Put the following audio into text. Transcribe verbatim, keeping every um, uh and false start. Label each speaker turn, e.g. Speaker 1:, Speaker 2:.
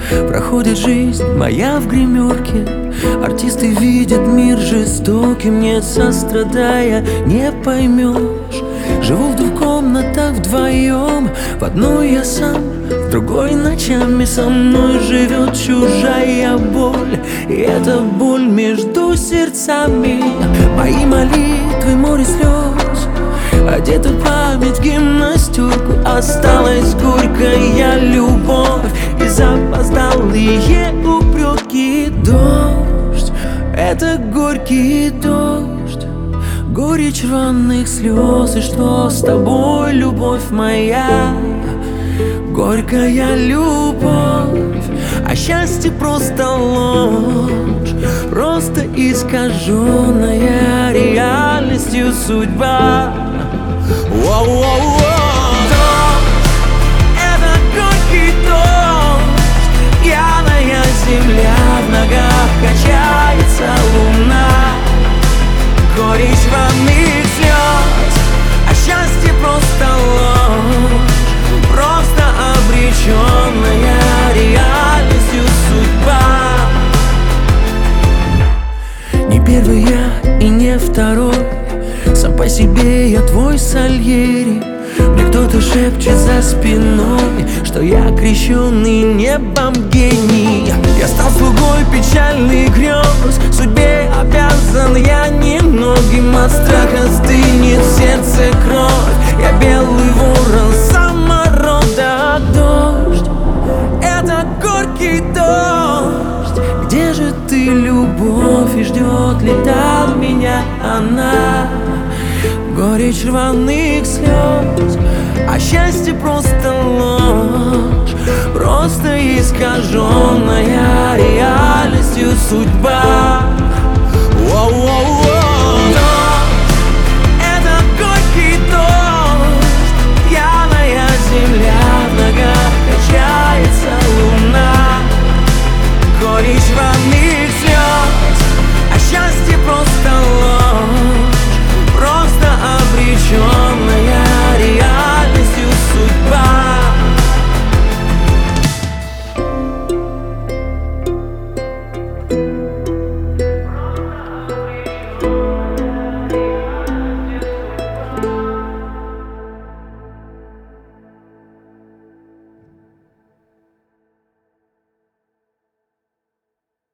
Speaker 1: Проходит жизнь моя в гримерке. Артисты видят мир жестоким, нет сострадая, не поймешь. Живу в двух комнатах вдвоем, в одной я сам, в другой ночами со мной живет чужая боль. И эта боль между сердцами, мои молитвы, море слез, одета память в гимнастерку. Осталась горькая любовь и запоздалые упреки. Дождь, это горький дождь, горечь рваных слез. И что с тобой, любовь моя? Горькая любовь, а счастье просто ложь, просто искаженная реальностью судьба. Воу-воу-воу. Земля в ногах, качается луна, горечь рваных слез, а счастье просто ложь, просто обреченная реальностью судьба. Не первый я и не второй, сам по себе я твой Сальери. Мне кто-то шепчет за спиной, что я крещенный небом гений. Я стал слугой печальных грез, судьбе обязан я немногим. От страха стынет в сердце кровь, я белый ворон саморода. Дождь, это горький дождь, где же ты, любовь, и ждет ли там меня она? Горечь рваных слез, а счастье просто ложь, просто искаженная реальностью судьба. Воу-воу-воу.